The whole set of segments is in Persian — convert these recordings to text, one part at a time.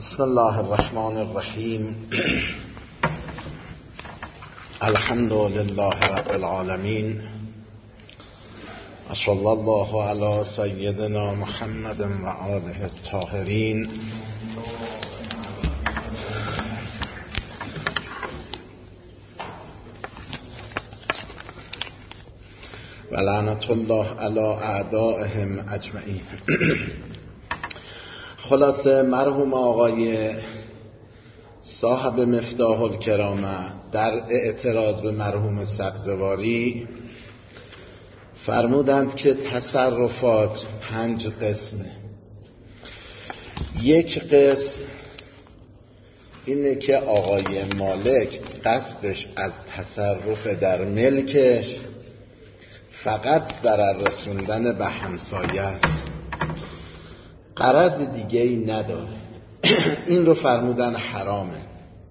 بسم الله الرحمن الرحیم. الحمد لله رب العالمین. صلی الله علی سیدنا محمد و آله الطاهرین. و لعنت الله علی اعدائهم اجمعین. خلاصه مرحوم آقای صاحب مفتاح الکرامه در اعتراض به مرحوم سبزواری فرمودند که تصرفات 5 قسمه. یک قسم اینه که آقای مالک قصدش از تصرف در ملکش فقط ضرر رسوندن به همسایه است، غرض دیگه ای نداره. این رو فرمودن حرامه.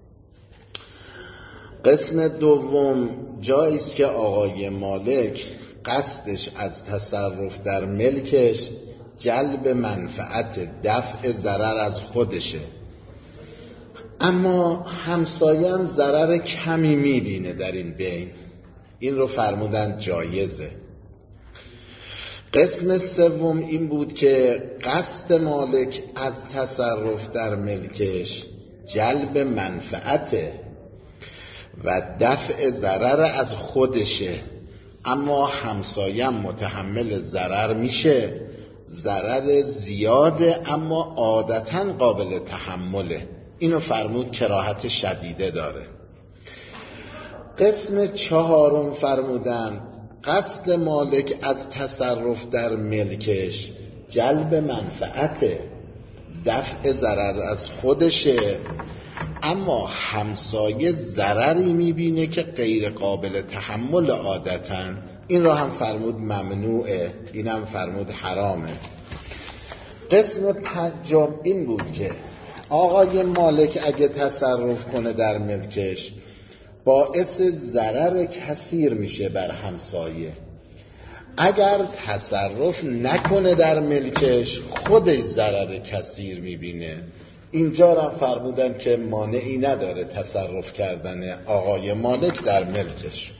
قسم دوم جایی است که آقای مالک قصدش از تصرف در ملکش جلب منفعت، دفع ضرر از خودشه، اما همسایه هم ضرر کمی میبینه در این بین. این رو فرمودن جایزه. قسم سوم این بود که قصد مالک از تصرف در ملکش جلب منفعت و دفع ضرر از خودشه، اما همسایه متحمل ضرر میشه، ضرر زیاده اما عادتاً قابل تحمله. اینو فرمود کراهت شدیده داره. قسم چهارم فرمودن قصد مالک از تصرف در ملکش جلب منفعت، دفع ضرر از خودشه، اما همسایه ضرری میبینه که غیر قابل تحمل عادتاً. این را هم فرمود ممنوعه، این هم فرمود حرامه. قسم پنجم این بود که آقای مالک اگه تصرف کنه در ملکش باعث ضرر کثیر میشه بر همسایه. اگر تصرف نکنه در ملکش خودش ضرر کثیر میبینه. اینجا را فرمودن که مانعی نداره تصرف کردن آقای مالک در ملکش.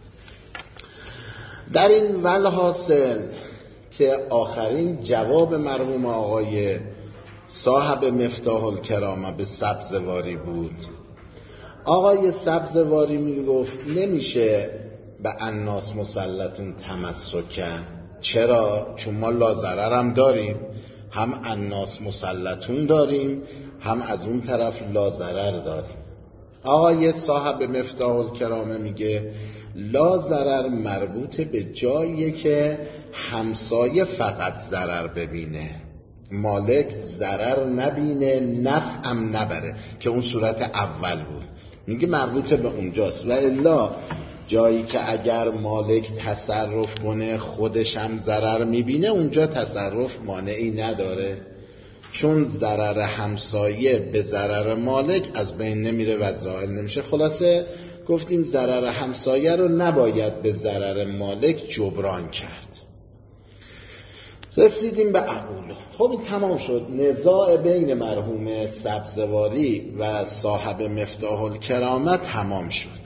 در این والحاصل که آخرین جواب مرحوم آقای صاحب مفتاح الکرامه به سبزواری بود. آقای سبزواری میگفت نمیشه به الناس مسلطون تمسک کرد. چرا؟ چون ما لاضرر هم داریم، هم الناس مسلطون داریم، هم از اون طرف لاضرر داریم. آقای صاحب مفتاح الکرامه میگه لاضرر مربوط به جایی که همسایه فقط ضرر ببینه، مالک ضرر نبینه، نفعم نبره، که اون صورت اول بود. میگه مربوط به اونجاست. و الا جایی که اگر مالک تصرف کنه خودش هم ضرر میبینه، اونجا تصرف مانعی نداره، چون ضرر همسایه به ضرر مالک از بین نمیره و زائل نمیشه. خلاصه گفتیم ضرر همسایه رو نباید به ضرر مالک جبران کرد. رسیدیم به عقول. خب این تمام شد. نزاع بین مرحوم سبزواری و صاحب مفتاح الکرامه تمام شد.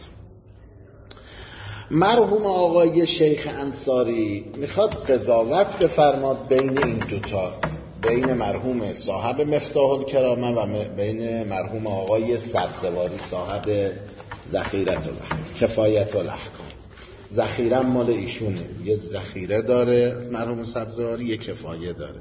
مرحوم آقای شیخ انصاری میخواد قضاوت بفرماد بین این دوتا، بین مرحوم صاحب مفتاح الکرامه و بین مرحوم آقای سبزواری صاحب ذخیرة الاحکام، کفایت الاحکام. ذخیره مال ایشونه، یه ذخیره داره مرحوم سبزواری، یه کفایه داره.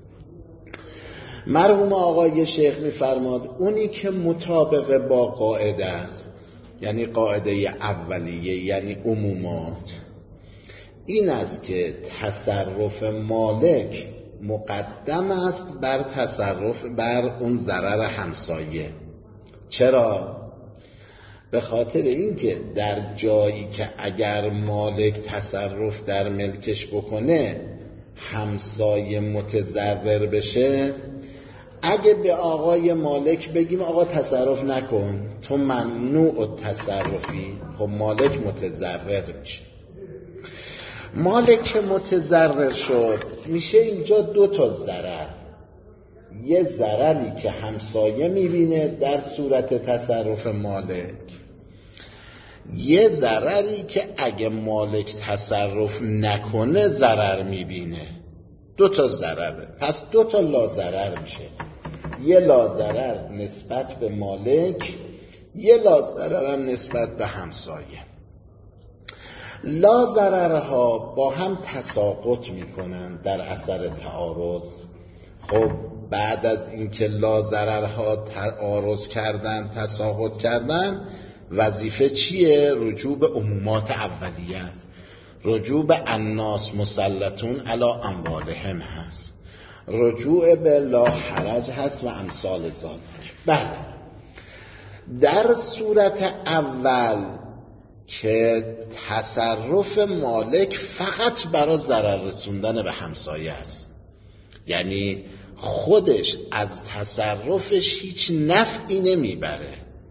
مرحوم آقای شیخ میفرماد اونی که مطابق با قاعده است، یعنی قاعده اولیه، یعنی عمومات، این است که تصرف مالک مقدم است بر تصرف بر اون ضرر همسایه. چرا؟ به خاطر اینکه در جایی که اگر مالک تصرف در ملکش بکنه همسایه متضرر بشه، اگه به آقای مالک بگیم آقا تصرف نکن، تو ممنوع التصرفی، خب مالک متضرر میشه. مالک متضرر شد میشه اینجا 2 تا ضرر. یه ضرری که همسایه میبینه در صورت تصرف مالک، یه ضرری که اگه مالک تصرف نکنه ضرر میبینه. 2 تا ضرره، پس 2 تا لازرر میشه. یه لازرر نسبت به مالک، یه لازرر هم نسبت به همسایه. لازررها با هم تساقط میکنن در اثر تعارض. خب بعد از اینکه لازررها تعارض کردن، تساقط کردن، وظیفه چیه؟ رجوع به عمومات اولیه است. رجوع به الناس مسلطون علی اموالهم هست، رجوع به لا حرج هست و امثال ذالک. بله، در صورت اول که تصرف مالک فقط برای ضرر رسوندن به همسایه است، یعنی خودش از تصرفش هیچ نفعی نمیبره،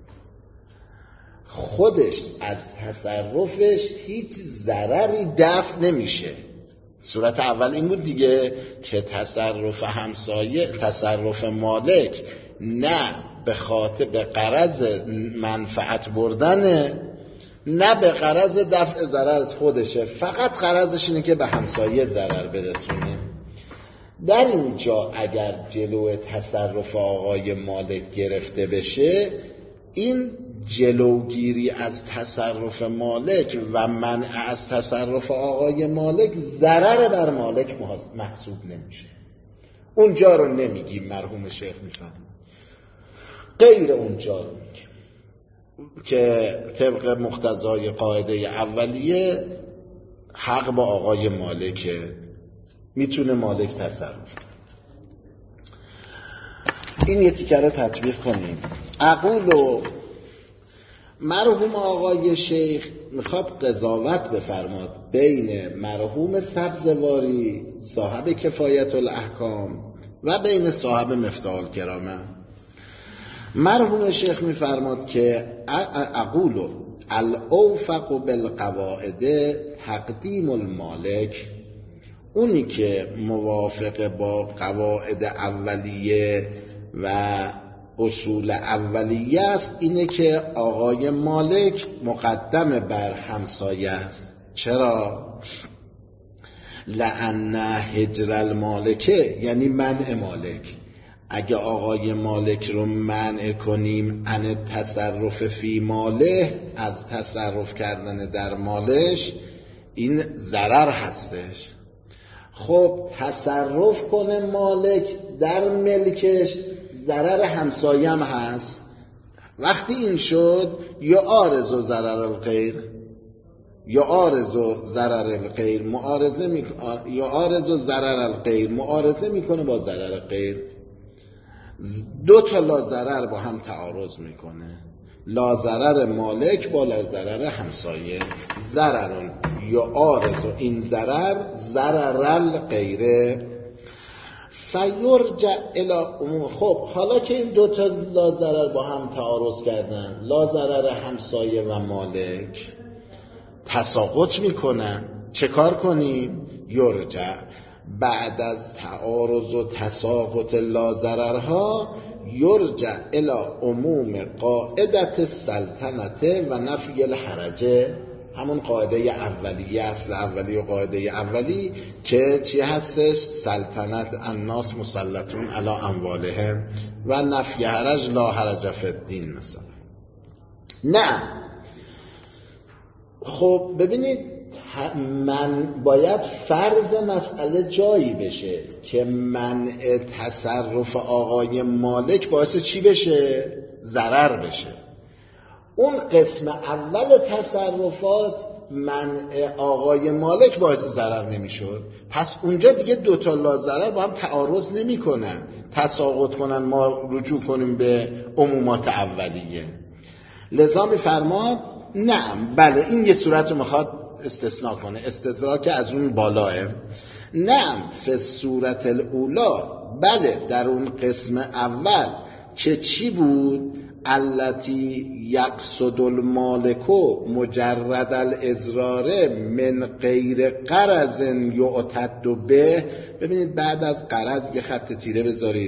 خودش از تصرفش هیچ ضرری دفع نمیشه. صورت اول این بود دیگه که تصرف همسایه، تصرف مالک نه به خاطر به غرض منفعت بردنه، نه به غرض دفع ضرر از خودشه، فقط غرضش اینه که به همسایه ضرر برسونه. در اینجا اگر جلو تصرف آقای مالک گرفته بشه، این جلوگیری از تصرف مالک و منع از تصرف آقای مالک ضرر بر مالک محسوب نمیشه. اونجا رو نمیگیم، مرحوم شیخ میفهم، غیر اونجا رو میگیم که طبق مقتضای قاعده اولیه حق با آقای مالکه، میتونه مالک تصرف. این یه تیکه رو تطبیق کنیم. اقولو مرحوم آقای شیخ میخواد قضاوت بفرماد بین مرحوم سبزواری صاحب کفایت الاحکام و بین صاحب مفتاح الکرامه. مرحوم شیخ میفرماد که اقولو الاوفق بالقواعد تقدیم المالک، اونی که موافق با قواعد اولیه و اصول اولیه است اینه که آقای مالک مقدم بر همسایه است. چرا؟ لأن هجر المالکه یعنی منع مالک. اگه آقای مالک رو منع کنیم عن تصرف فی ماله، از تصرف کردن در مالش، این ضرر هستش. خب تصرف کنه مالک در ملکش، ضرر همسایه هم هست. وقتی این شد یا عارض و ضرر الغیر، یا عارض و ضرر الغیر معارضه میکنه، یا عارض و ضرر الغیر معارضه میکنه با ضرر غیر. 2 تا لازرر با هم تعارض میکنه، لازرر مالک با لازرر همسایه. ضررون یا عارض و این ضرر الغیره فیرجع الی عموم. خب حالا که این 2 تا لازرر با هم تعارض کردن، لازرر همسایه و مالک تساقط میکنن، چه کار کنیم؟ یرجع، بعد از تعارض و تساقط لازررها، یرجع الی عموم قاعدت السلطنت و نفی الحرجه، همون قاعده اولیه، اصل اولی و قاعده اولی که چی هستش؟ سلطنت الناس مسلطون علی اموالهم و نفی حرج لا حرج فی الدین مثلا. نه، خب ببینید، من باید فرض مسئله جایی بشه که منع تصرف آقای مالک باعث چی بشه؟ ضرر بشه. اون قسم اول تصرفات منع آقای مالک باعث ضرر نمیشد، پس اونجا دیگه 2 تا لازرر با هم تعارض نمی کنن، تساقط کنن، ما رجوع کنیم به عمومات اولیه. لذا میفرماد نعم، بله، این یه صورت رو میخواد استثناء کنه، استدراک از اون بالاه. نعم فی صورت الاولا، بله در اون قسم اول که چی بود؟ التی یقصد المالک مجرد الازرار من غیر غرض یعتد به. ببینید بعد از غرض یه خط تیره بذارید،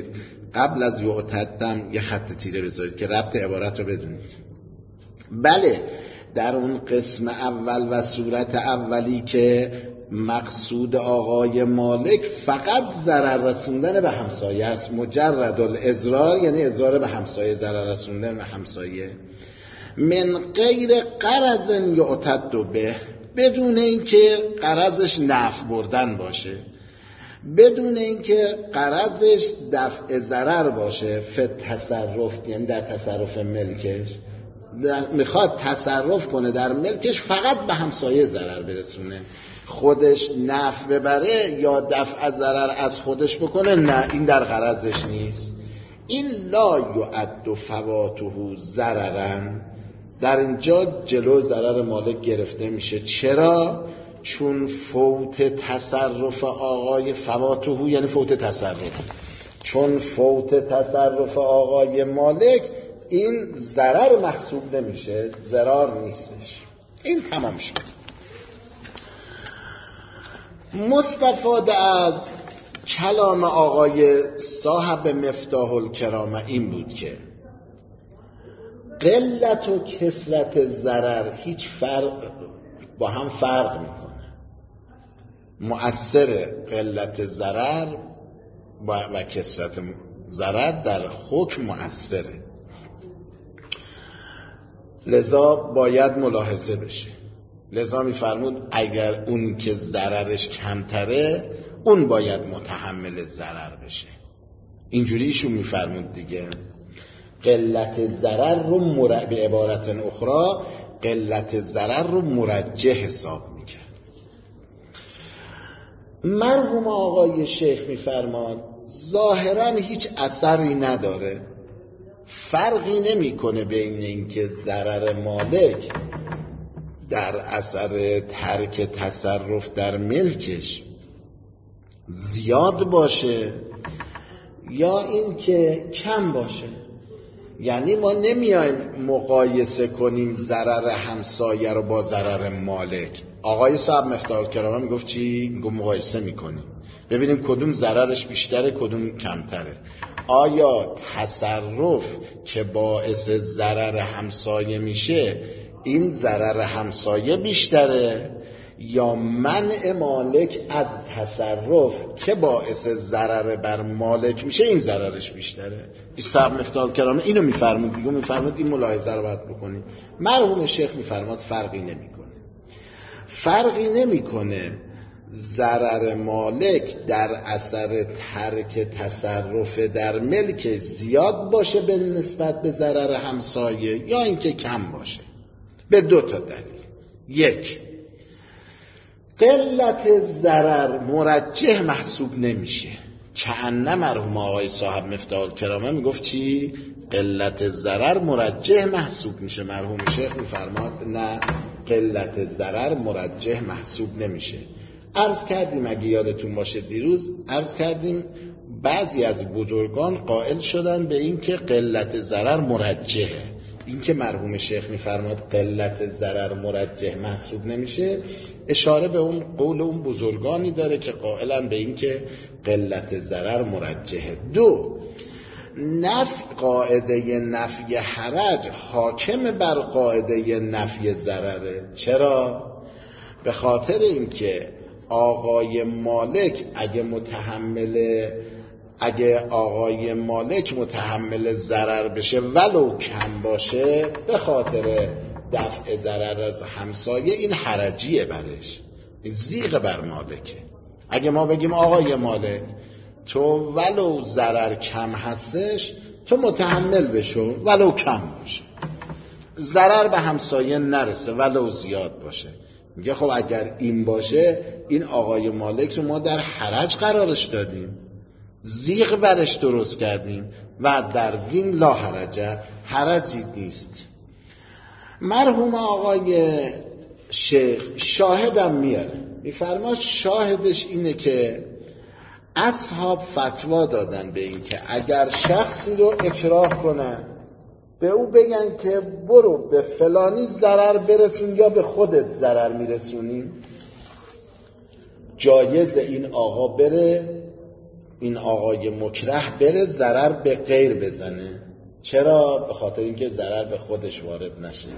قبل از یعتدم یه خط تیره بذارید که ربط عبارت رو بدونید. بله، در اون قسم اول و صورت اولی که مقصود آقای مالک فقط ضرر رسوندن به همسایه است، مجرد الاضرار، یعنی اضرار به همسایه، ضرر رسوندن به همسایه، من غیر غرض یعتد به، بدون اینکه غرضش نفع بردن باشه، بدون اینکه غرضش دفع ضرر باشه، تصرف، یعنی در تصرف ملکش میخواد تصرف کنه در ملکش، فقط به همسایه ضرر برسونه، خودش نفع ببره یا دفع ضرر از خودش بکنه، نه، این در غرضش نیست. این لا یعد فواته ضررا، در اینجا جلو ضرر مالک گرفته میشه. چرا؟ چون فوت تصرف آقای فواته، یعنی فوت تصرف، چون فوت تصرف آقای مالک این ضرر محسوب نمیشه، ضرر نیستش. این تمام شد. مستفاده از کلام آقای صاحب مفتاح الکرامه این بود که قلت و کثرت ضرر هیچ با هم فرق میکنه. مؤثر قلت ضرر و کثرت ضرر در حکم مؤثره، لذا باید ملاحظه بشه. لذا میفرمود اگر اون که ضررش کمتره اون باید متحمل ضرر بشه. اینجوری ایشون میفرمود دیگه. قلت ضرر رو به عبارت اخرى قلت ضرر رو مرجح حساب میکرد. مرحوم آقای شیخ میفرماد ظاهرا هیچ اثری نداره، فرقی نمیکنه بین اینکه ضرر مالک در اثر ترک تصرف در ملکش زیاد باشه یا اینکه کم باشه. یعنی ما نمیایم مقایسه کنیم ضرر همسایه رو با ضرر مالک. آقای صاحب مفتاح الکرامه میگفت چی؟ میگفت مقایسه میکنیم ببینیم کدوم ضررش بیشتره کدوم کمتره. آیا تصرف که باعث ضرر همسایه میشه این ضرر همسایه بیشتره یا منع مالک از تصرف که باعث ضرر بر مالک میشه این ضررش بیشتره؟ صاحب مفتاح الکرامه اینو میفرمود دیگه، میفرمود این ملاحظه رو باید بکنیم. مرحوم شیخ میفرماد فرقی نمیکنه ضرر مالک در اثر ترک تصرف در ملک زیاد باشه به نسبت به ضرر همسایه یا اینکه کم باشه، به دو تا دلیل. یک، قلت ضرر مرجح محسوب نمیشه. کأن مرحوم آقای صاحب مفتاح الکرامه میگفت چی؟ قلت ضرر مرجح محسوب میشه. مرحوم شیخ میفرماد نه، قلت ضرر مرجح محسوب نمیشه. عرض کردیم اگه یادتون باشه دیروز عرض کردیم بعضی از بزرگان قائل شدن به این که قلت ضرر مرجحه. این که مرحوم شیخ میفرماد قلت ضرر مرجح محسوب نمیشه اشاره به اون قول اون بزرگانی داره که قائلن به این که قلت ضرر مرجحه. دو، قاعده نفی حرج حاکم بر قاعده نفی ضرره. چرا؟ به خاطر اینکه آقای مالک اگه آقای مالک متحمل ضرر بشه ولو کم باشه به خاطر دفع ضرر از همسایه، این حرجیه برش، این زیغ بر مالکه. اگه ما بگیم آقای مالک تو ولو ضرر کم هستش تو متحمل بشو ولو کم باشه، ضرر به همسایه نرسه ولو زیاد باشه، میگه خب اگر این باشه این آقای مالک رو ما در حرج قرارش دادیم، زیغ برش درست کردیم و در دین لا حرجه، حرجی نیست. مرحوم آقای شیخ شاهدم میاره، میفرما شاهدش اینه که اصحاب فتوا دادن به این که اگر شخصی رو اکراه کنن به او بگن که برو به فلانی ضرر برسون یا به خودت ضرر میرسونی، جایز این آقا بره این آقای مکره بره ضرر به غیر بزنه. چرا؟ به خاطر اینکه ضرر به خودش وارد نشه،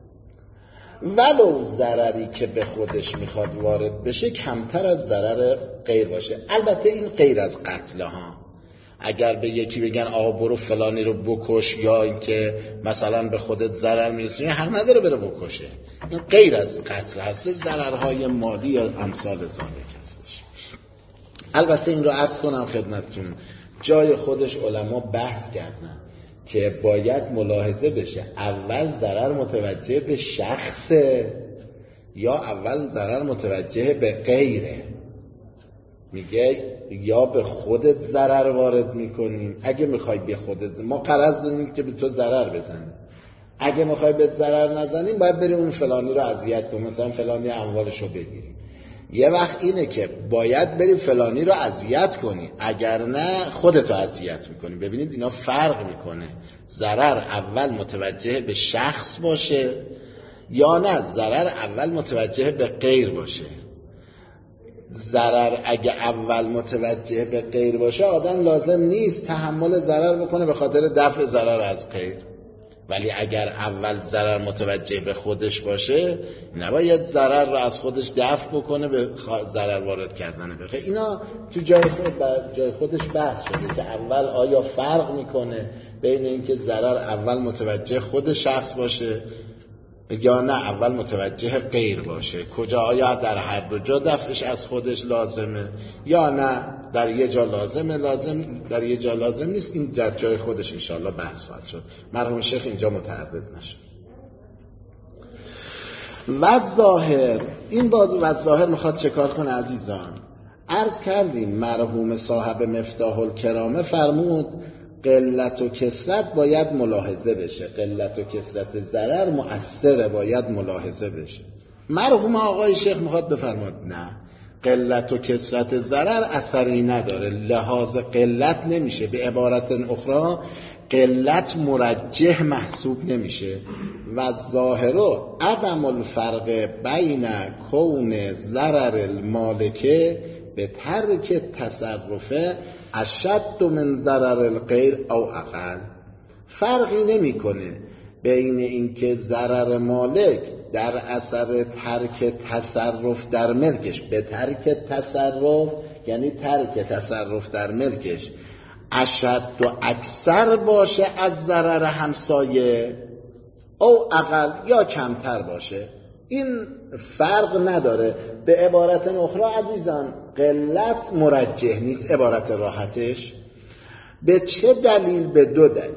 ولو ضرری که به خودش میخواد وارد بشه کمتر از ضرر غیر باشه. البته این غیر از قتل ها. اگر به یکی بگن آقا برو فلانی رو بکش، یا اینکه مثلا به خودت ضرر میرسونه، حق نداره بره بکشه، این غیر از قتل هست، ضررهای مالی یا امثال ذالک هستش. البته این رو عرض کنم خدمتتون، جای خودش علما بحث کردن که باید ملاحظه بشه اول ضرر متوجه به شخصه یا اول ضرر متوجه به غیره. میگه یا به خودت ضرر وارد میکنیم، اگه میخوای به خودت، ما قرض داریم که به تو ضرر بزنیم، اگه میخوای به ضرر نزنیم باید بریم اون فلانی رو اذیت کنیم، مثلا فلانی اموالش رو بگیریم. یه وقت اینه که باید بریم فلانی رو اذیت کنی، اگر نه خودتو اذیت میکنی. ببینید اینا فرق میکنه، ضرر اول متوجه به شخص باشه یا نه ضرر اول متوجه به غیر باشه. ضرر اگه اول متوجه به غیر باشه آدم لازم نیست تحمل ضرر بکنه به خاطر دفع ضرر از غیر، ولی اگر اول ضرر متوجه به خودش باشه نباید ضرر رو از خودش دفع بکنه به ضرر وارد کردن به غیر. اینا تو جای خودش بحث شده که اول آیا فرق میکنه بین اینکه ضرر اول متوجه خود شخص باشه یا نه اول متوجه غیر باشه، کجا آیا در هر دو جا دفعش از خودش لازمه یا نه در یه جا لازمه، در یه جا لازم نیست. این در جای خودش انشاءالله بحث خواهد شد، مرحوم شیخ اینجا متعرض نشد. و ظاهر، این بازو و ظاهر میخواد چه کار کنه عزیزان؟ عرض کردیم مرحوم صاحب مفتاح الکرامه فرمود قلت و کثرت باید ملاحظه بشه، قلت و کثرت ضرر مؤثره باید ملاحظه بشه. مرحوم آقای شیخ میخواد بفرماد نه، قلت و کثرت ضرر اثری نداره، لحاظ قلت نمیشه، به عبارت اخرى قلت مرجح محسوب نمیشه. و ظاهرو عدم الفرق بین کون ضرر المالکه به ترک تصرفه اشد من ضرر الغیر او اقل. فرقی نمیکنه بین اینکه ضرر مالک در اثر ترک تصرف در ملکش، به ترک تصرف یعنی ترک تصرف در ملکش، اشد و اکثر باشه از ضرر همسایه او اقل یا کمتر باشه. این فرق نداره. به عبارت اخرى عزیزان قلت مرجح نیست، عبارت راحتش به چه دلیل؟ به دو دلیل.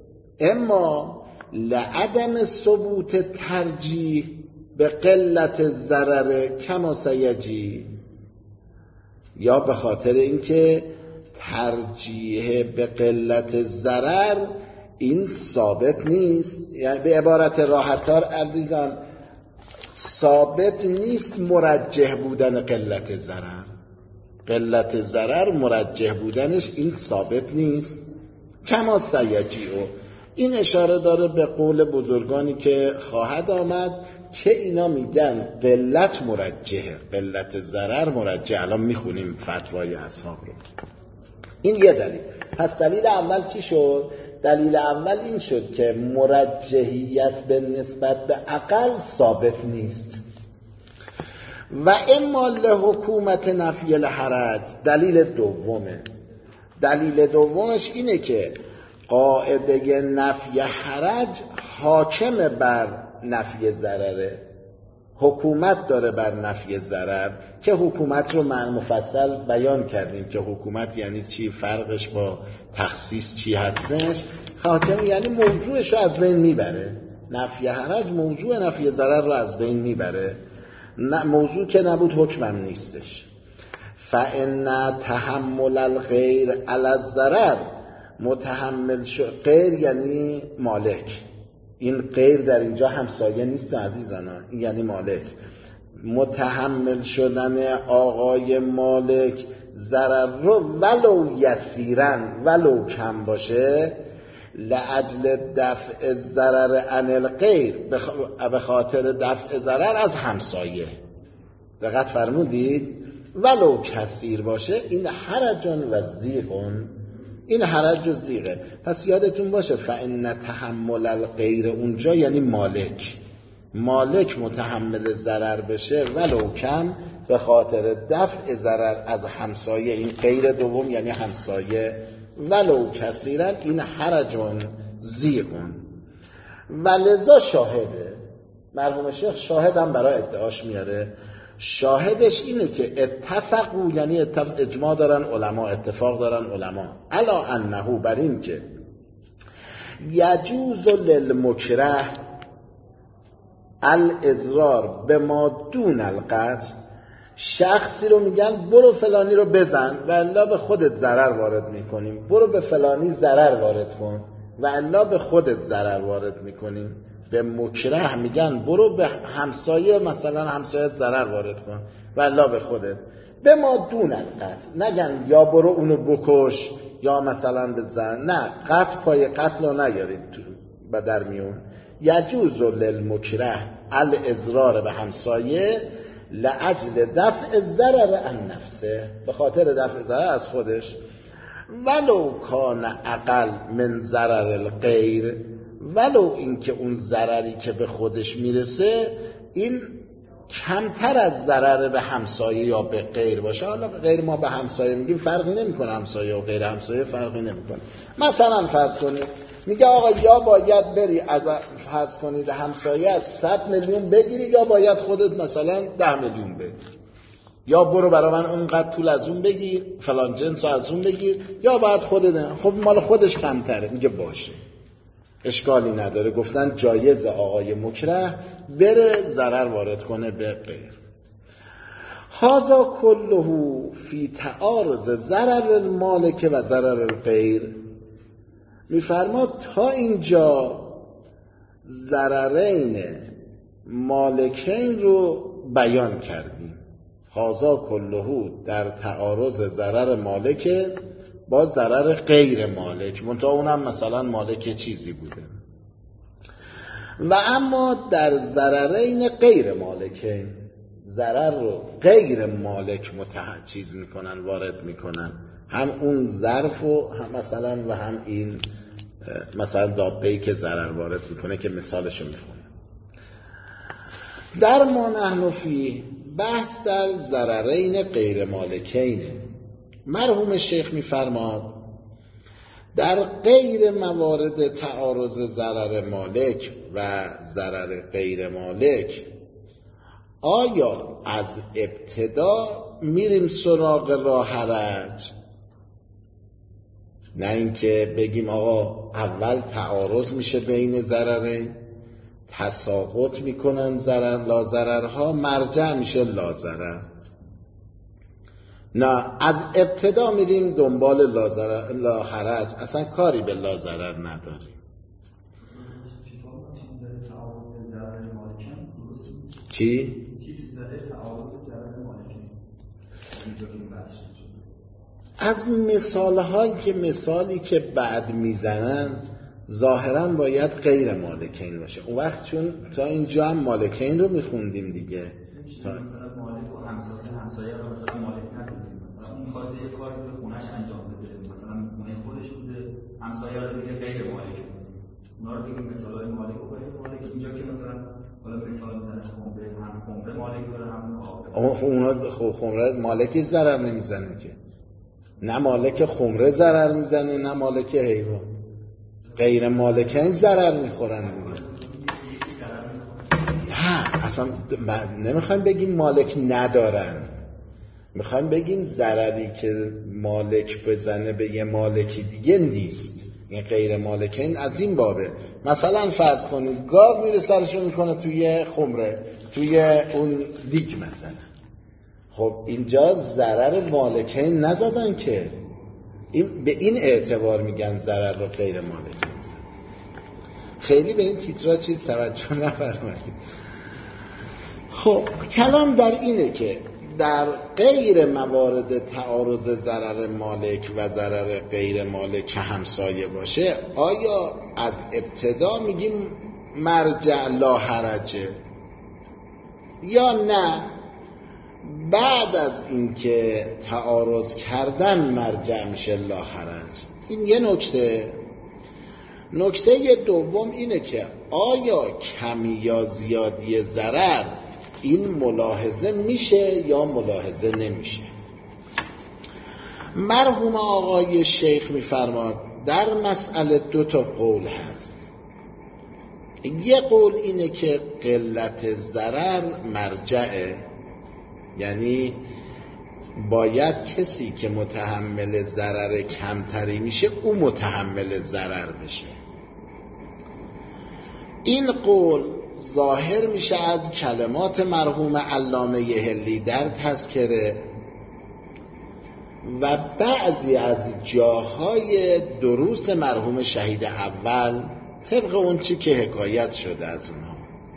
اما لعدم ثبوت ترجیح به قلت ضرر کما سیجی، یا به خاطر اینکه ترجیح به قلت ضرر این ثابت نیست. یعنی به عبارت راحت‌تر عزیزان ثابت نیست مرجح بودن قلت ضرر، قلت ضرر مرجح بودنش این ثابت نیست. کما سیجی، این اشاره داره به قول بزرگانی که خواهد آمد که اینا میگن قلت مرجحه، قلت ضرر مرجح. الان میخونیم فتوای اصحاب رو. این یه دلیل. پس دلیل اول چی شد؟ دلیل اول این شد که مرجحیت به نسبت به اقل ثابت نیست. و اما لحکومت نفی الحرج، دلیل دومه. دلیل دومش اینه که قاعده نفی حرج حاکم بر نفی ضرره، حکومت داره بر نفی ضرر، که حکومت رو مفصل بیان کردیم که حکومت یعنی چی، فرقش با تخصیص چی هستش. حاکم یعنی موضوعش رو از بین میبره، نفی حرج موضوع نفی ضرر رو از بین میبره، موضوع که نبود حکمم نیستش. فإن تحمل الغیر علی الضرر متحمل شد، غیر یعنی مالک، این غیر در اینجا همسایه نیست عزیزانا، این یعنی مالک. متحمل شدن آقای مالک ضرر رو ولو یسیرن، ولو کم باشه، لاجل دفع ضرر عن الغیر، به خاطر دفع ضرر از همسایه. دقت فرمودید؟ ولو کثیر باشه این حرجون و زیغون، این حرج و زیغه. پس یادتون باشه فإن تحمل الغیر اونجا یعنی مالک متحمل ضرر بشه ولو کم به خاطر دفع ضرر از همسایه، این غیر دوم یعنی همسایه، ولو کثیرا این حرجون زیغون. ولذا شاهده، مرحوم شیخ شاهد هم برای ادعاش میاره، شاهدش اینه که اتفقوا یعنی اجماع دارن علما، اتفاق دارن علما، الا انه بر این که یجوز للمکره الاضرار به ما دون القتل، شخصی رو میگن برو فلانی رو بزن و الا به خودت ضرر وارد میکنیم، برو به فلانی ضرر وارد کن و الا به خودت ضرر وارد میکنیم. به مکره میگن برو به همسایه، مثلا همسایه ضرر وارد کن و الا به خودت. به ما دون القتل نگن یا برو اونو بکش یا مثلا بزن، نه، قتل پای قتل رو نیارید به در میون. یجوز للمکره الاضرار به همسایه لاجل دفع ضرر عن نفسه، به خاطر دفع ضرر از خودش، ولو کان اقل من ضرر الغیر، ولو اینکه اون ضرری که به خودش میرسه این کمتر از ضرر به همسایه یا به غیر باشه. حالا غیر ما به همسایه میگیم فرقی نمیکنه، همسایه و غیر همسایه فرقی نمیکنه. مثلا فرض کنید میگه آقا یا باید بری از فرض کنید همسایت 100 میلیون بگیری یا باید خودت مثلا 10 میلیون بگیری، یا برو برای من اونقدر پول از اون بگیر، فلان جنس از اون بگیر، یا باید خودت. خب مال خودش کمتره، میگه باشه اشکالی نداره، گفتن جایز آقای مکره بره ضرر وارد کنه به غیر. هذا کله فی تعارض ضرر المالک و ضرر الغیر. میفرماد تا اینجا ضررین مالکین رو بیان کردیم. هذا کله در تعارض ضرر مالک با ضرر غیر مالک، منتها اونم مثلا مالک چیزی بوده. و اما در ضررین غیر مالکین، ضرر رو غیر مالک چیز میکنن، وارد میکنن، هم اون ظرف و هم مثلا و هم این مثلا دابه‌ای که ضرر وارد میکنه که مثالشو میخونه. در ما نحن فی بحث در ضررین غیر مالکین. مرحوم شیخ میفرماد در غیر موارد تعارض ضرر مالک و ضرر غیر مالک آیا از ابتدا میریم سراغ راه حرج؟ نه اینکه بگیم آقا اول تعارض میشه بین ضررین، تساقط میکنن ضرر لا ضررها، مرجع میشه لا ضرر. نه، از ابتدا میریم دنبال لا ضرر لا حرج، اصلا کاری به لا ضرر نداریم. چی؟ از مثالی که بعد میزنن ظاهرا باید غیر مالکین باشه. اون وقت چون تا اینجا هم مالکین رو میخوندیم دیگه، مثلا مالک و همسایه رو مثلا مالک ندونیم، مثلا اون خواسته یه کاری به خونه‌اش انجام بده، مثلا خونه خودش بوده، همسایه رو دیگه غیر مالک بوده، اونا رو بگیم مثالای مالک و غیر مالک. اینجا که مثلا حالا مثال میزنه خمره، هم خمره مالک داره هم آب. اونا خمره مالکی ضرر نمیزنه که، نه مالک خمره ضرر میزنه نه مالک حیوان. غیر مالکین ضرر میخورن دیگه. نه اصلا نمیخوایم بگیم مالک ندارن، میخوایم بگیم ضرری که مالک بزنه به یه مالکی دیگه نیست. این غیر مالکین از این بابه. مثلا فرض کنید گاو میره سرشو میکنه توی خمره، توی اون دیگ مثلا، خب اینجا ضرر مالکین نزدن که، به این اعتبار میگن ضرر رو غیر مالکین زدن. خیلی به این تیترا چیز توجه نفرمایید. خب کلام در اینه که در غیر موارد تعارض ضرر مالک و ضرر غیر مالک که همسایه باشه، آیا از ابتدا میگیم مرجع لا حرجه یا نه بعد از اینکه تعارض کردن مرجع میشه لا حرج. این یه نکته. نکته دوم اینه که آیا کمی یا زیادی ضرر این ملاحظه میشه یا ملاحظه نمیشه؟ مرحوم آقای شیخ میفرماد در مسئله 2 قول هست. یه قول اینه که قلت ضرر مرجعه، یعنی باید کسی که متحمل ضرر کمتری میشه او متحمل ضرر بشه. این قول ظاهر میشه از کلمات مرحوم علامه حلی در تذکره و بعضی از جاهای دروس مرحوم شهید اول طبق اون چی که حکایت شده از اونها.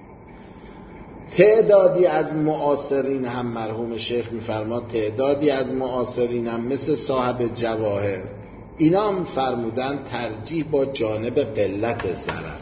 تعدادی از معاصرین هم مرحوم شیخ میفرماد، تعدادی از معاصرین هم مثل صاحب جواهر اینا هم فرمودن ترجیح با جانب قلت ضرر.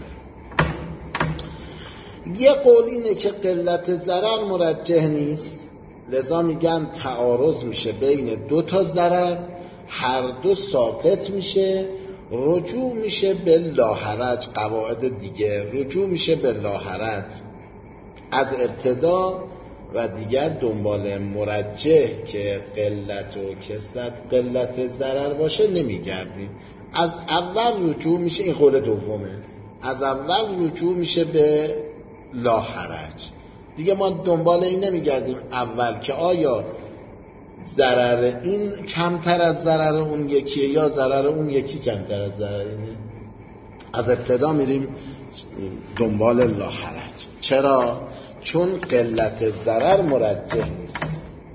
یه قول اینه که قلت ضرر مرجح نیست، لذا میگن تعارض میشه بین 2 ضرر، هر 2 ساقط میشه، رجوع میشه به لا حرج. قواعد دیگه رجوع میشه به لا حرج از ابتدا و دیگر دنبال مرجح که قلت و کثرت قلت ضرر باشه نمیگردیم. از اول رجوع میشه، این قول دومه، از اول رجوع میشه به لا حرج. دیگه ما دنبال این نمیگردیم اول که آیا ضرر این کمتر از ضرر اون یکیه یا ضرر اون یکی کمتر از ضرر اینه. از ابتدا میریم دنبال لا حرج. چرا؟ چون قلت ضرر مرجح نیست.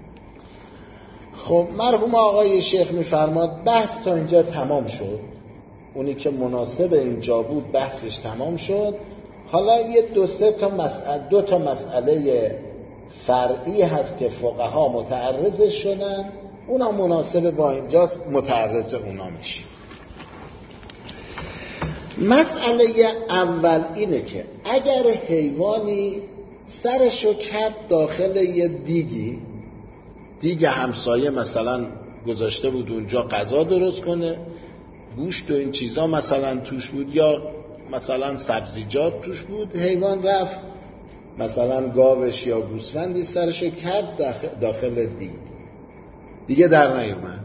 خب مرحوم آقای شیخ میفرماد بحث تا اینجا تمام شد، اونی که مناسب اینجا بود بحثش تمام شد. حالا یه 2 تا مسئله فرعی هست که فقها متعرض شدن، اونا مناسب با اینجاست، متعرض اونا میشه. مسئله اول اینه که اگر حیوانی سرشو کرد داخل یه دیگ همسایه مثلا گذاشته بود اونجا غذا درست کنه، گوشت و این چیزا مثلا توش بود یا مثلا سبزیجات توش بود، حیوان رفت مثلا گاوش یا گوسفندی سرشو کرد داخل دیگه در نیومد.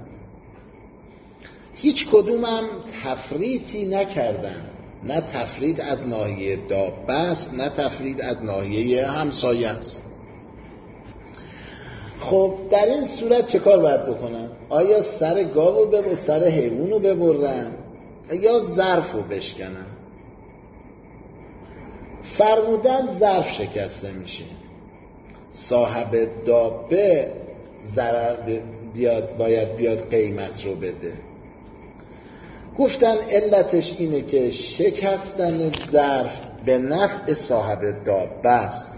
هیچ کدوم هم تفریطی نکردن، نه تفریط از ناحیه دابه است نه تفریط از ناحیه همسایه است. خب در این صورت چه کار باید بکنن؟ آیا سر گاو رو سر حیوان رو ببرن یا ظرف رو بشکنن؟ فرمودن ظرف شکسته میشه، صاحب دابه ضرر باید بیاد قیمت رو بده. گفتن علتش اینه که شکستن ظرف به نفع صاحب دابه است.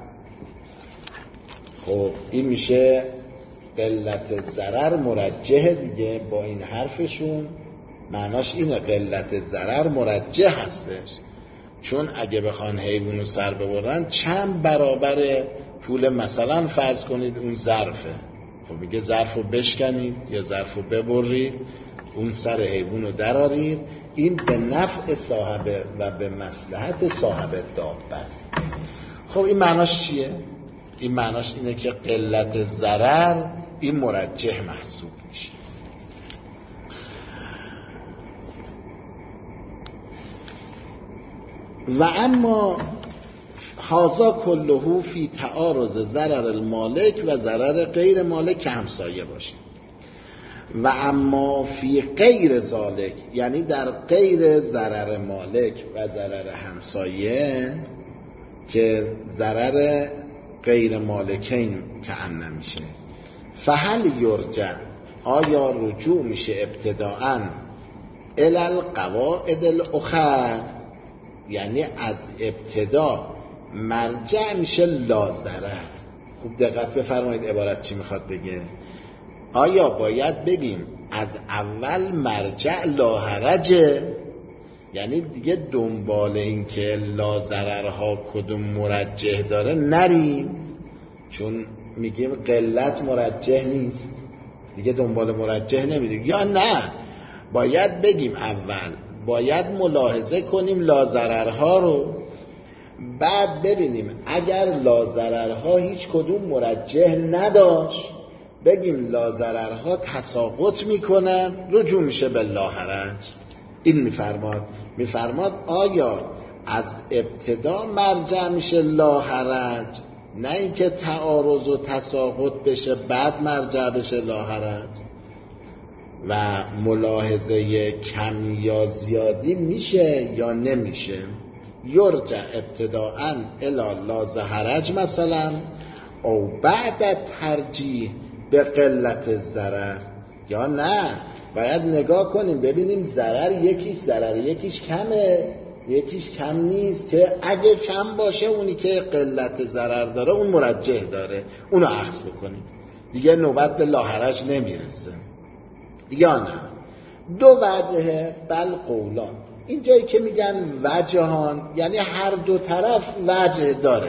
خب این میشه قلت ضرر مرجح دیگه. با این حرفشون معناش اینه قلت ضرر مرجح هستش، چون اگه بخوان حیوان رو سر ببرن چند برابر پول مثلا فرض کنید اون ظرفه. خب میگه ظرف رو بشکنید یا ظرف رو ببرید، اون سر حیوان رو درارید، این به نفع صاحب و به مصلحت صاحب دابه است. خب این معناش چیه؟ این معناش اینه که قلت ضرر این مرجح محسوب میشه. و اما هذا کله فی تعارض ضرر المالک و ضرر غیر مالک که همسایه باشه. و اما فی غیر ذالک، یعنی در غیر ضرر مالک و ضرر همسایه که ضرر غیر مالکین که ان نمیشه، فهل یرجع، آیا رجوع میشه ابتداءً الی القواعد الاخر، یعنی از ابتدا مرجع میشه لا ضرر. خوب دقت بفرمایید عبارت چی میخواد بگه. آیا باید بگیم از اول مرجع لا حرجه، یعنی دیگه دنبال این که لا ضررها کدوم مرجح داره نریم، چون میگیم قلت مرجح نیست دیگه، دنبال مرجح نمیریم، یا نه باید بگیم اول باید ملاحظه کنیم لازررها رو، بعد ببینیم اگر لازررها هیچ کدوم مرجح نداشت بگیم لازررها تساقط میکنن، رجوع میشه به لاحرج. این میفرماد آیا از ابتدا مرجع میشه لاحرج، نه اینکه تعارض و تساقط بشه بعد مرجع بشه لاحرج. و ملاحظه کم یا زیادی میشه یا نمیشه؟ یرجع ابتداءً الی لازحرج مثلا، او بعد ترجیح به قلت ضرر، یا نه باید نگاه کنیم ببینیم ضرر یکیش کمه یکیش کم نیست، که اگه کم باشه اونی که قلت ضرر داره اون مرجح داره اونو اخذ بکنیم، دیگه نوبت به لاحرج نمیرسه. یا نه دو وجهه بل قولان، این جایی که میگن وجهان یعنی هر دو طرف وجه داره،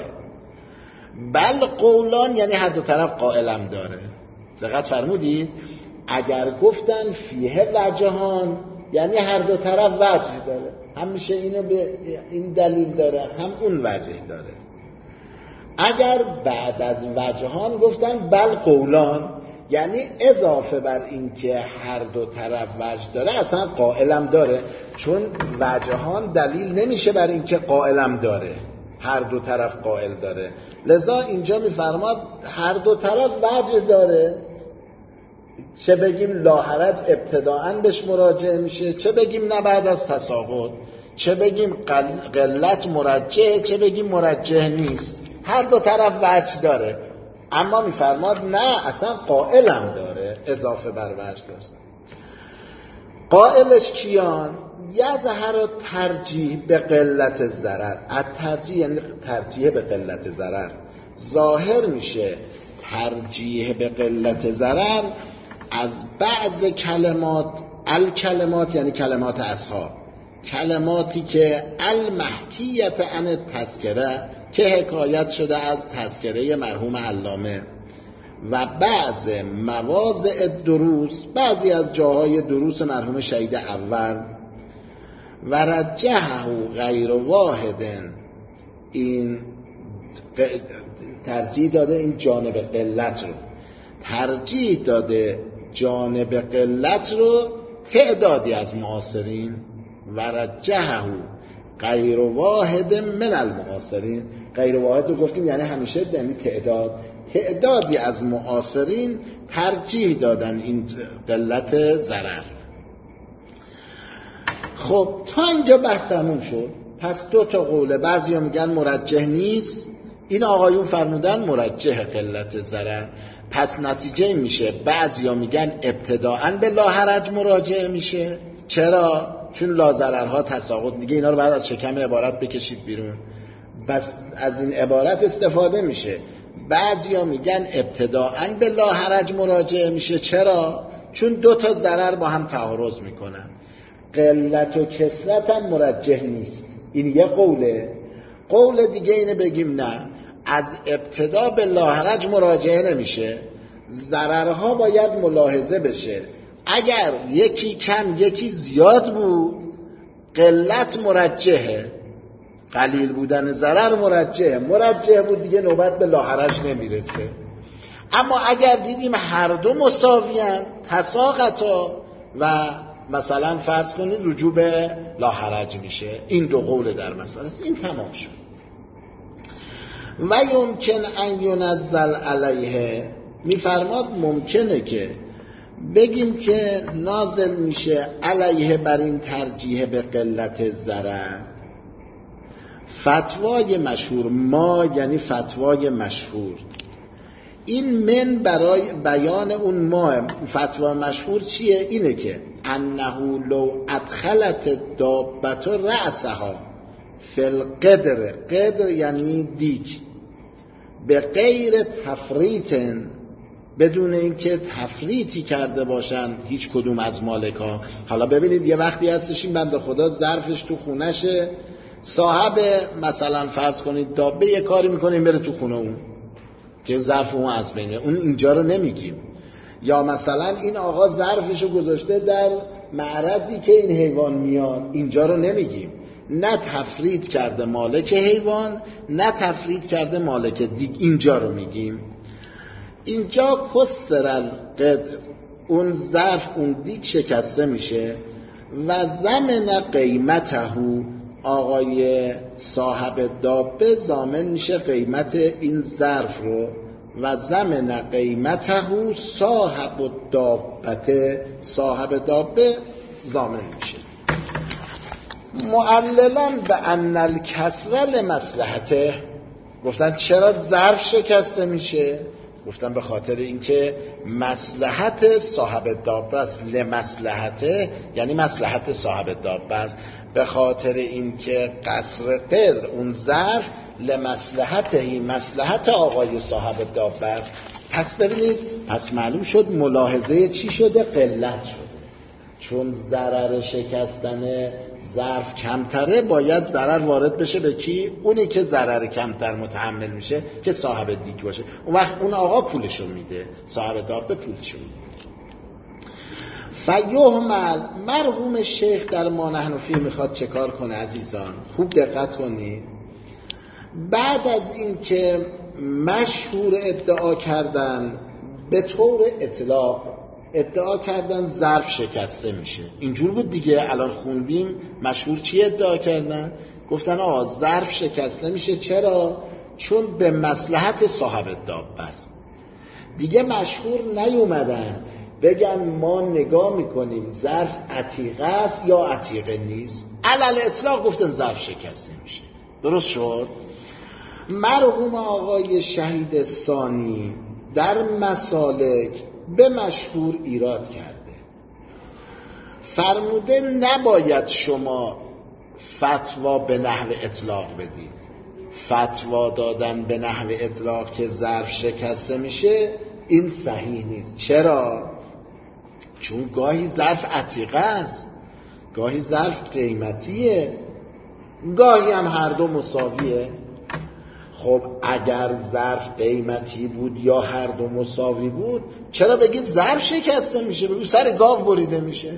بل قولان یعنی هر دو طرف قائلم داره. دقت فرمودید؟ اگر گفتن فیه وجهان یعنی هر دو طرف وجه داره، هم میشه اینو به این دلیل داره هم اون وجه داره. اگر بعد از وجهان گفتن بل قولان یعنی اضافه بر این که هر دو طرف وجه داره اصلا قائلم داره، چون وجهان دلیل نمیشه بر این که قائلم داره، هر دو طرف قائل داره. لذا اینجا میفرماد هر دو طرف وجه داره، چه بگیم لاحرج ابتداءً بهش مراجعه میشه، چه بگیم نه بعد از تساقط، چه بگیم قلت مرجحه، چه بگیم مرجح نیست، هر دو طرف وجه داره. اما میفرماد نه اصلا قائلم داره، اضافه بر وجه داشت. قائلش کیان؟ یظهر ترجیح به قلت ضرر، الترجیح یعنی ترجیح به قلت ضرر، ظاهر میشه ترجیح به قلت ضرر از بعض کلمات، الکلمات یعنی کلمات اصحاب، کلماتی که المحکیت عن تذکره که حکایت شده از تذکره مرحوم علامه، و بعض مواضع دروس، بعضی از جاهای دروس مرحوم شهید اول، و رجحه غیر واحد، این ترجیح داده این جانب قلت رو، ترجیح داده جانب قلت رو تعدادی از معاصرین، و رجحه غیر واحد من المعاصرین، غیر واحد رو گفتیم یعنی همیشه یعنی تعدادی از معاصرین ترجیح دادن این قلت ضرر. خب تا اینجا بحث تموم شد. پس دو تا قوله، بعضیا میگن مرجح نیست، این آقایون فرمودن مرجح قلت ضرر، پس نتیجه میشه بعضیا میگن ابتداءً به لاحرج مراجعه میشه. چرا؟ چون لازررها تساقط، دیگه اینا رو بعد از شکم عبارت بکشید بیرون، بس از این عبارت استفاده میشه. بعضیا میگن ابتداءً به لاحرج مراجعه میشه. چرا؟ چون دو تا ضرر با هم تعارض میکنن. قلت و کثرت هم مرجح نیست، این یه قوله. قول دیگه اینه بگیم نه، از ابتدا به لاحرج مراجعه نمیشه، ضررها باید ملاحظه بشه، اگر یکی کم یکی زیاد بود قلت مرجحه، قلیل بودن ضرر مرجح بود دیگه نوبت به لاحرج نمیرسه. اما اگر دیدیم هر دو مساویان تساقطا و مثلا فرض کنید رجوع به لاحرج میشه. این دو قول در مسئله است. این تمام شد. و یمکن ان ینزل علیه، میفرماد ممکنه که بگیم که نازل میشه علیه بر این ترجیح به قلت ضرر فتوای مشهور. ما یعنی فتوای مشهور، این من برای بیان اون ما. فتوا مشهور چیه؟ اینه که انه لو ادخلت دابت رأسها فی القدر، قدر یعنی دیگ، به غیر تفریط، بدون اینکه تفریطی کرده باشن هیچ کدوم از مالکا. حالا ببینید یه وقتی هستش این بنده خدا ظرفش تو خونشه، صاحب مثلا فرض کنید دابه یه کاری میکنه این بره تو خونه اون، که ظرف اون از بینه، اون اینجا رو نمیگیم. یا مثلا این آقا ظرفشو گذاشته در معرضی که این حیوان میاد، اینجا رو نمیگیم. نه تفرید کرده مالک حیوان، نه تفرید کرده مالک دیگ، اینجا رو میگیم. اینجا کسر القدر، اون ظرف اون دیگ شکسته میشه و ضمن قیمته، آقای صاحب دابه ضامن میشه قیمت این ظرف رو، و ضمن قیمته صاحب دابه ضامن میشه. معللا به ان الکسر لمصلحته، گفتن چرا ظرف شکسته میشه؟ گفتن به خاطر اینکه مصلحت صاحب دابه است. لمصلحته یعنی مصلحت صاحب دابه است، به خاطر اینکه قصر قدر اون ظرف لمصلحته، مصلحت آقای صاحب دابه است. پس ببینید، پس معلوم شد ملاحظه چی شده؟ قلت شده. چون ضرر شکستن ظرف کمتره، باید ضرر وارد بشه به کی؟ اونی که ضرر کمتر متحمل میشه که صاحب دیگ باشه. اون وقت اون آقا پولشو میده، صاحب دابه پولشو میده. فیهمل، مرحوم شیخ در ما نحن فیه میخواد چه کار کنه عزیزان؟ خوب دقت کنید. بعد از این که مشهور ادعا کردن، به طور اطلاق ادعا کردن ظرف شکسته میشه، اینجور بود دیگه. الان خوندیم مشهور چی ادعا کردن؟ گفتن آقا ظرف شکسته میشه. چرا؟ چون به مصلحت صاحب دابه است. دیگه مشهور نیومدن بگن ما نگاه میکنیم ظرف عتیقه است یا عتیقه نیست، علل اطلاق گفتن ظرف شکسته میشه. درست شد؟ مرحوم آقای شهید ثانی در مسالک به مشهور ایراد کرده، فرموده نباید شما فتوا به نحو اطلاق بدید. فتوا دادن به نحو اطلاق که ظرف شکسته میشه این صحیح نیست. چرا؟ چون گاهی ظرف عتیقه است، گاهی ظرف قیمتیه، گاهی هم هر دو مساویه. خب اگر ظرف قیمتی بود یا هر دو مساوی بود، چرا بگید ظرف شکسته میشه؟ بگید سر گاو بریده میشه.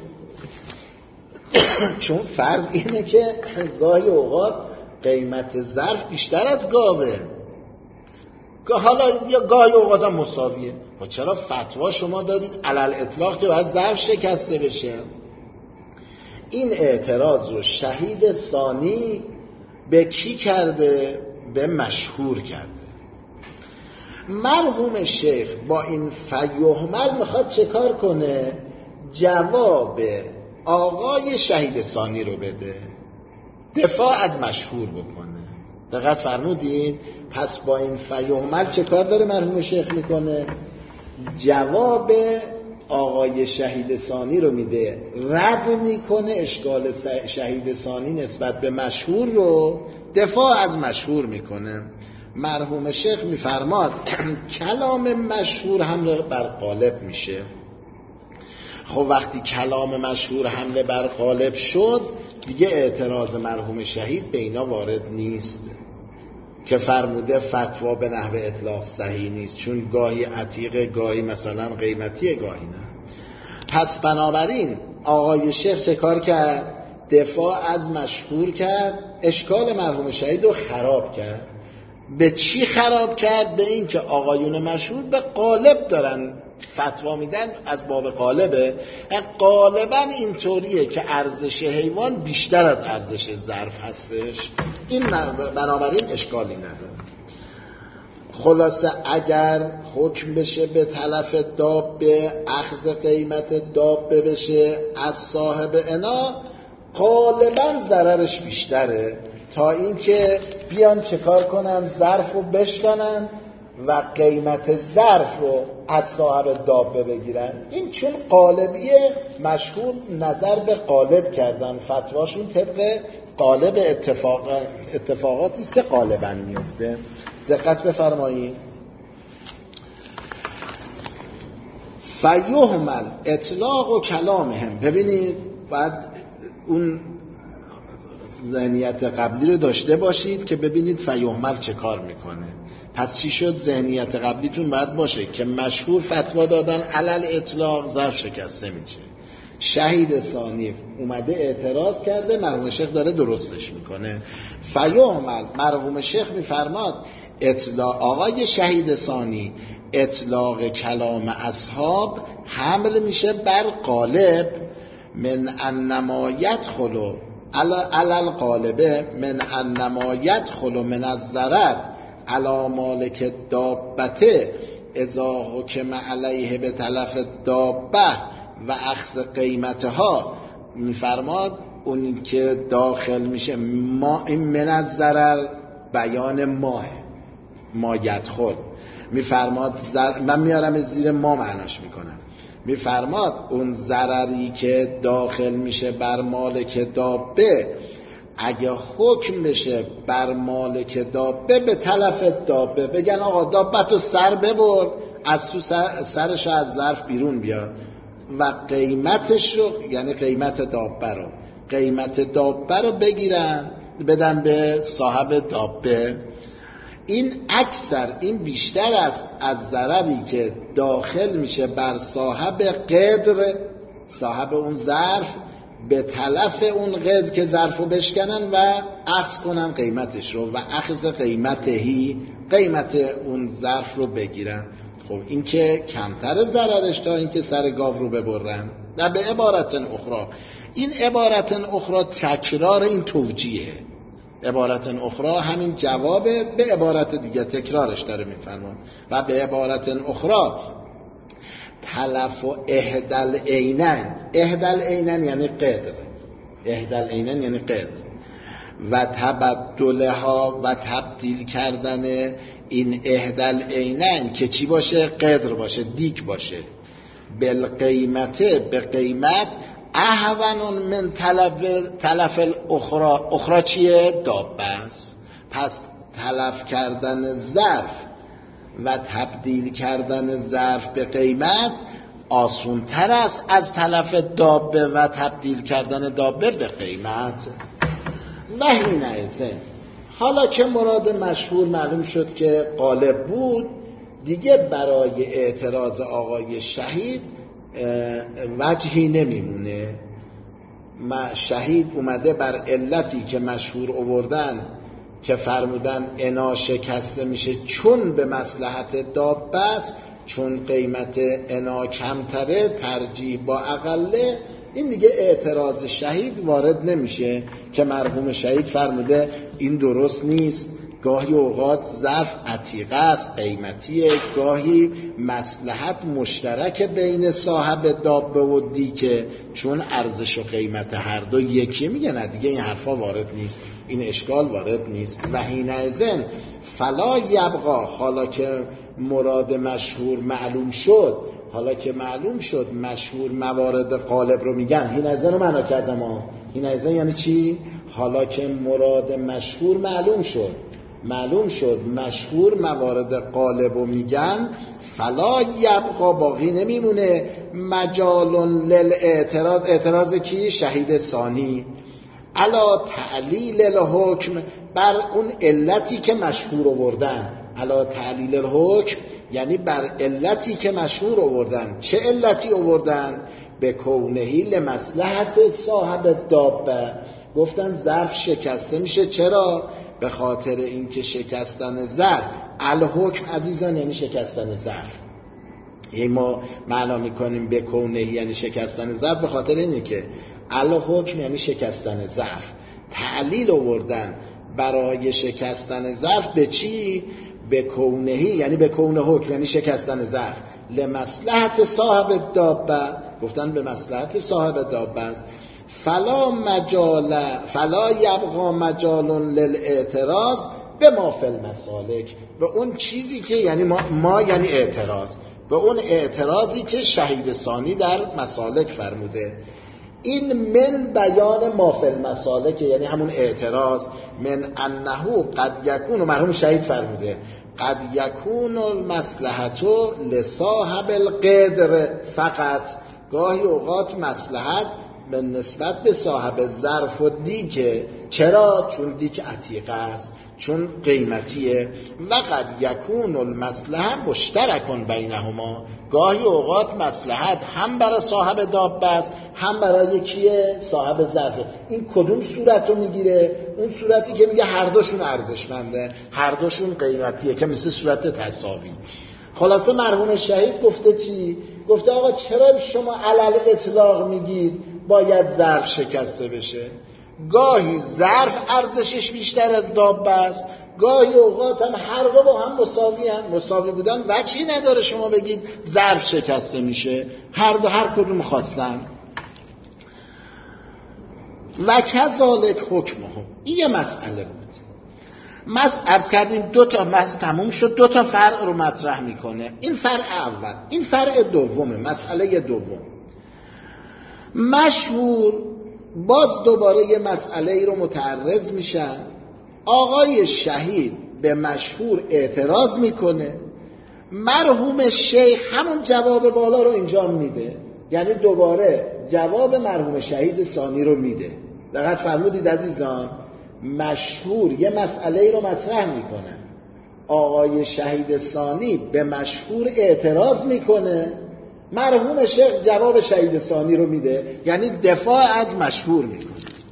چون فرض اینه که گاهی اوقات قیمت ظرف بیشتر از گاوه، حالا یا گاهی اوقات هم مساویه. و چرا فتوا شما دادید علل اطلاق که باید ظرف شکسته بشه؟ این اعتراض رو شهید ثانی به کی کرده؟ به مشهور کرده. مرحوم شیخ با این فیهمل میخواد چه کار کنه؟ جواب آقای شهید ثانی رو بده، دفاع از مشهور بکنه. دقت فرمودید؟ پس با این فیهمل چه کار داره مرحوم شیخ میکنه؟ جواب آقای شهید ثانی رو میده، رد میکنه اشکال شهید ثانی نسبت به مشهور رو، دفاع از مشهور میکنه. مرحوم شیخ میفرماد کلام مشهور حمله بر غالب میشه. خب وقتی کلام مشهور حمله بر غالب شد، دیگه اعتراض مرحوم شهید به اینا وارد نیست که فرموده فتوا به نحو اطلاق صحیح نیست، چون گاهی عتیقه، گاهی مثلا قیمتیه، گاهی نه. پس بنابراین آقای شیخ چه کار کرد؟ دفاع از مشهور کرد، اشکال مرحوم شهید رو خراب کرد. به چی خراب کرد؟ به این که آقایون مشهور به قالب دارن فتوا میدن، از باب قالبه. غالبا اینطوریه که ارزش حیوان بیشتر از ارزش ظرف هستش. این بنابراین اشکالی نداره. خلاصه اگر حکم بشه به تلف دابه، اخذ قیمت دابه بشه از صاحب انا، غالبا ضررش بیشتره تا اینکه بیان چه کار کنن؟ ظرف رو بشکنن و قیمت ظرف رو از صاحب دابه بگیرن. این چون قالبیه، مشهور نظر به قالب کردن، فتواشون طبق قالب اتفاقاتی است که غالبا میفته. دقت بفرمایید. فیهمل اطلاق و کلامهم. ببینید بعد اون ذهنیت قبلی رو داشته باشید که ببینید فیحمل چه کار میکنه. پس چی شد؟ ذهنیت قبلیتون باید باشه که مشهور فتوا دادن علل اطلاق ظرف شکسته میشه. شهید ثانی اومده اعتراض کرده، مرحوم شیخ داره درستش میکنه. فیحمل، مرحوم شیخ میفرماد آقای شهید ثانی اطلاق کلام اصحاب حمل میشه بر قالب من انما یدخل علی القالبه من انما یدخل من الضرر علی مالک دابته اذا حکم علیه به تلف دابه و اخذ قیمتها. میفرماد اون که داخل میشه ما، این من الضرر بیان ما یدخل. میفرماد من میارم زیر ما معناش میکنم. میفرماد اون ضرری که داخل میشه بر مالک دابه اگه حکم بشه بر مالک دابه به تلف دابه، بگن آقا دابتو سر ببر، از تو سرش از ظرف بیرون بیار و قیمتش رو، یعنی قیمت دابه رو بگیرن بدن به صاحب دابه. این اکثر، این بیشتر است از ضرری که داخل میشه بر صاحب قدر، صاحب اون ظرف، به تلف اون قدر که ظرفو بشکنن و اخذ کنن قیمتش رو و اخذ قیمتهی، قیمت اون ظرف رو بگیرن. خب این که کمتر ضررش تا این که سر گاو رو ببرن. و به عبارت اخرى، این عبارت اخرى تکرار این توجیه، عبارت اخرى همین جوابه به عبارت دیگه تکرارش داره میفرمان. و به عبارت اخرى تلف و احدل عینن، احدل عینن یعنی قدر، احدل عینن یعنی قدر، و تبدلها و تبدیل کردن این احدل عینن که چی باشه؟ قدر باشه، دیگ باشه، بالقیمته، به قیمت، اهون من تلف الاخرى. اخرى چیه؟ دابه است. پس تلف کردن ظرف و تبدیل کردن ظرف به قیمت آسون تر است از تلف دابه و تبدیل کردن دابه به قیمت. وحینئذ، حالا که مراد مشهور معلوم شد که غالب بود، دیگه برای اعتراض آقای شهید وجهی نمیمونه. شهید اومده بر علتی که مشهور آوردن که فرمودن انا شکسته میشه چون به مصلحت دابه است، چون قیمت انا کمتره، ترجیح با اقله، این دیگه اعتراض شهید وارد نمیشه که مرحوم شهید فرموده این درست نیست، گاهی اوقات ظرف عتیقه است، قیمتیه، گاهی مصلحت مشترک بین صاحب دابه و دیگه چون ارزش و قیمت هر دو یکی، میگه نه دیگه این حرفا وارد نیست، این اشکال وارد نیست. و حینئذ فلا یبقا، حالا که مراد مشهور معلوم شد، حالا که معلوم شد مشهور موارد غالب رو میگن، حینئذ رو معنا کردم. حینئذ یعنی چی؟ حالا که مراد مشهور معلوم شد مشهور موارد غالب رو میگن، فلا یبقا، باقی نمیمونه، مجال للاعتراض. اعتراض کی؟ شهید ثانی. علا تعلیل الحکم، بر اون علتی که مشهور آوردن. علا تعلیل الحکم یعنی بر علتی که مشهور آوردن. چه علتی آوردن؟ به کونهی لمصلحت صاحب دابه. گفتن ظرف شکسته میشه، چرا؟ به خاطر اینکه شکستن ظرف، الحکم عزیزان یعنی شکستن ظرف. یعنی ما معنا میکنیم به کونهی یعنی شکستن ظرف، به خاطر اینه که الحکم یعنی شکستن ظرف. تعلیل آوردن برای شکستن ظرف به چی؟ به کونهی یعنی به کون حکم یعنی شکستن ظرف، لمصلحت صاحب دابه. گفتن به مصلحت صاحب دابه است. فلا یبقا مجال للاعتراض به ما فی المسالک، به اون چیزی که یعنی ما یعنی اعتراض، به اون اعتراضی که شهید ثانی در مسالک فرموده. این من بیان ما فی المسالک یعنی همون اعتراض. من انه قد یکون، مرحوم شهید فرموده قد یکون المصلحت لصاحب القدر فقط، گاهی اوقات مصلحت به نسبت به صاحب ظرف و دیگه. چرا؟ چون دیگ عتیقه است، چون قیمتیه. و قد یکون المصلحه مشترکن بینهما، گاهی اوقات مصلحت هم برای صاحب دابه است هم برای کیه؟ صاحب ظرفه. این کدوم صورت رو میگیره؟ اون صورتی که میگه هر دوشون ارزشمنده، هر دوشون قیمتیه، که مثل صورت تساوی. خلاصه مرحوم شهید گفته چی؟ گفته آقا چرا شما علل اطلاق میگید باید ظرف شکسته بشه؟ گاهی ظرف ارزشش بیشتر از دابه است، گاهی اوقات هم هر دو با هم مساوی بودن وجهی نداره شما بگید ظرف شکسته میشه. هر کدوم خواستن. و کذالک حکمه. این یه مسئله بود. عرض کردیم دو تا تموم شد، دو تا فرع رو مطرح میکنه. این فرع اول. این فرع دومه، مسئله دوم. مشهور باز دوباره یه مسئله ای رو متعرض میشن. آقای شهید به مشهور اعتراض میکنه، مرحوم شیخ همون جواب بالا رو اینجا میده، یعنی دوباره جواب مرحوم شهید ثانی رو میده. دقت فرمودید عزیزان؟ مشهور یه مسئله ای رو مطرح میکنه، آقای شهید ثانی به مشهور اعتراض میکنه، مرحوم شیخ جواب شهید ثانی رو میده، یعنی دفاع از مشهور میکنه.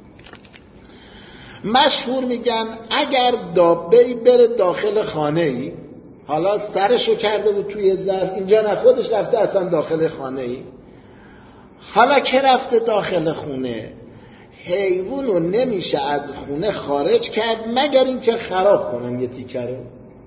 مشهور میگن اگر دابه‌ای بره داخل خانه‌ای، حالا سرشو کرده بود توی ظرف، اینجا نه خودش رفته اصلا داخل خانه‌ای، حالا که رفته داخل خونه، حیوانو نمیشه از خونه خارج کرد مگر اینکه خراب کنن یه تیکه رو.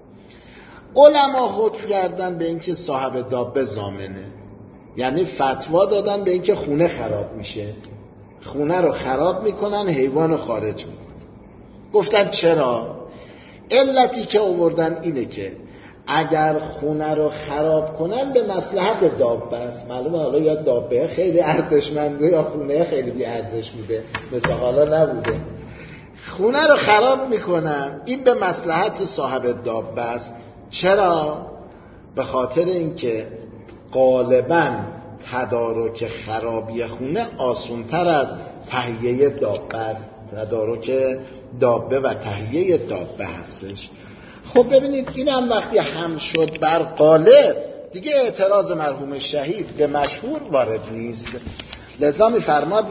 علما حکم کردن به اینکه صاحب دابه ضامنه، یعنی فتوا دادن به اینکه خونه خراب میشه، خونه رو خراب میکنن، حیوان رو خارج میکنن. گفتن چرا؟ علتی که آوردن اینه که اگر خونه رو خراب کنن به مصلحت دابه است. معلومه حالا یا دابه خیلی ارزشمنده یا خونه خیلی بی ارزش بوده، مثل حالا نبوده. خونه رو خراب میکنن، این به مصلحت صاحب دابه است. چرا؟ به خاطر اینکه غالباً تدارک خرابی خونه آسان‌تر از تهیه دابه است. تدارک دابه و تهیه دابه هستش. خب ببینید این هم وقتی هم شد بر غالب، دیگه اعتراض مرحوم شهید به مشهور وارد نیست. لذا می‌فرماد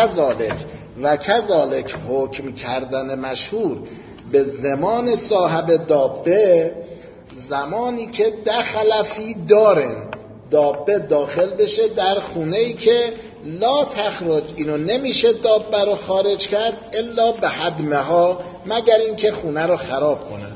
و کذالک حکم کردن مشهور به زمان صاحب دابه، زمانی که دخل فی دارن، دابه داخل بشه در خونه‌ای که لا تخرج، اینو نمیشه دابه رو خارج کرد الا به حدمها، مگر اینکه خونه رو خراب کنن.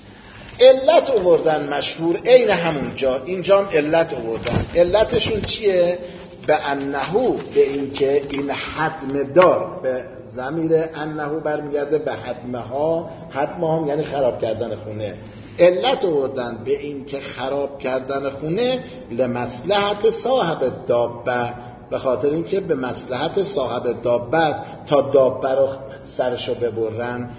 علت آوردن مشهور عین همونجا، اینجا هم علت آوردن. علتشون چیه؟ به انهو، به اینکه این حدم دار، به ضمیر انهو برمیگرده به حدمها. حدمها یعنی خراب کردن خونه. علت آوردن به این که خراب کردن خونه لمصلحت صاحب دابه، به خاطر اینکه به مصلحت صاحب دابه است تا دابه رو سرشو ببرن.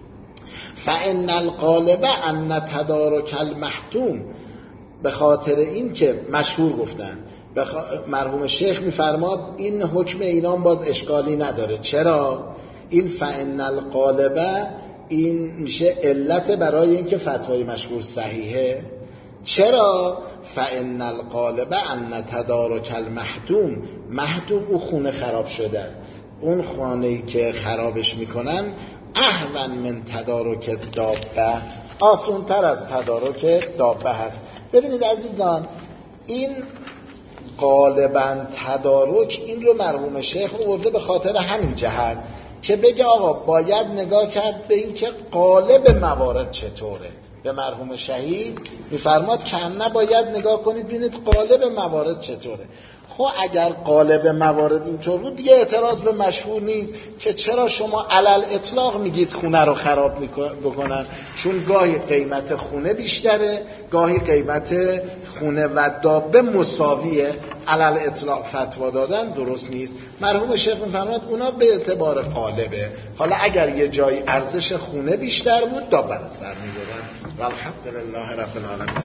فإن الغالب ان تدارک المحتوم، به خاطر اینکه مشهور گفتن، مرحوم شیخ میفرماد این حکم اینام باز اشکالی نداره. چرا؟ این فإن الغالب این میشه علت برای اینکه فتوای مشهور صحیحه. چرا؟ فإن الغالب ان تدارک المحتوم، محتوم او خونه خراب شده است، اون خانه‌ای که خرابش میکنن اهون من تدارک دابه، آسان‌تر از تدارک دابه هست. ببینید عزیزان، این غالباً تدارک، این رو مرحوم شیخ آورده به خاطر همین جهت که بگه آقا باید نگاه کرد به این که غالب موارد چطوره. به مرحوم شهید میفرماد که نه باید نگاه کنید ببینید غالب موارد چطوره. خب اگر غالب موارد اینطور بود دیگه اعتراض به مشهور نیست که چرا شما علل اطلاق میگید خونه رو خراب بکنن، چون گاهی قیمت خونه بیشتره، گاهی قیمت خونه و دابه مساویه. علل اطلاق فتوا دادن درست نیست. مرحوم شیخ میفرماد اونا به اعتبار غالبه. حالا اگر یه جایی ارزش خونه بیشتر بود دابه رو سر میبرن. والحمدلله رب العالمین.